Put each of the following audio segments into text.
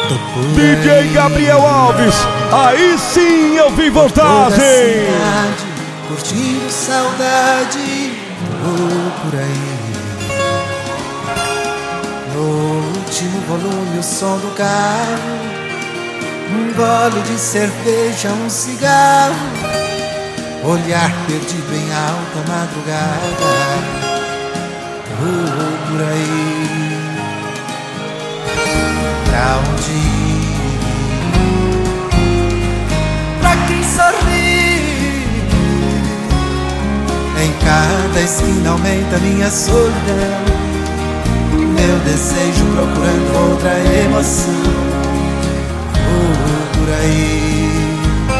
DJ Gabriel Alves, aí sim eu vi vantagem. Curtindo saudade, por aí. No último volume o som do carro, um gole de cerveja, um cigarro, olhar perdido em alta madrugada, por aí. Pra onde ir? Pra quem sorri, em cada esquina aumenta minha solidão, meu desejo procurando outra emoção, por aí,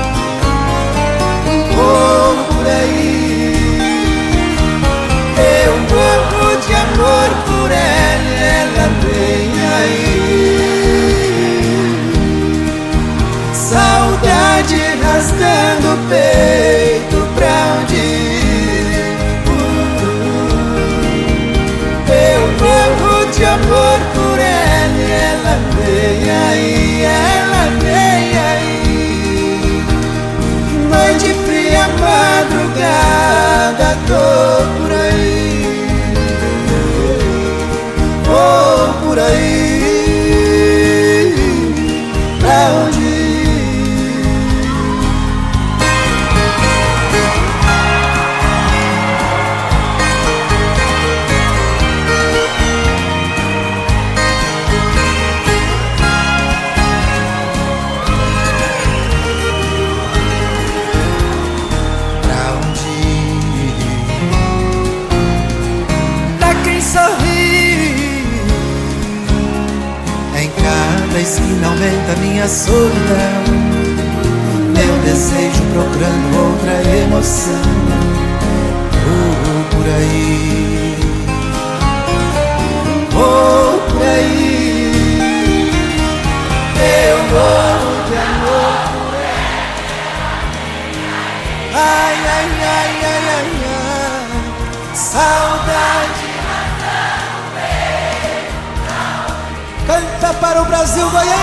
por aí. Eu morro de amor por ela vem aí. Saudade rasgando o peito, pra onde ir? Eu morro de amor por ela vem aí, ela vem aí. Noite fria, madrugada, tô por aí, vou por aí. Pra onde ir? Esquina aumenta minha solidão, meu desejo procurando outra emoção, por aí, por aí. Eu morro de amor por ela, ai, ai, ai, ai, ai, ai. Saudade. Canta para o Brasil, Goiás!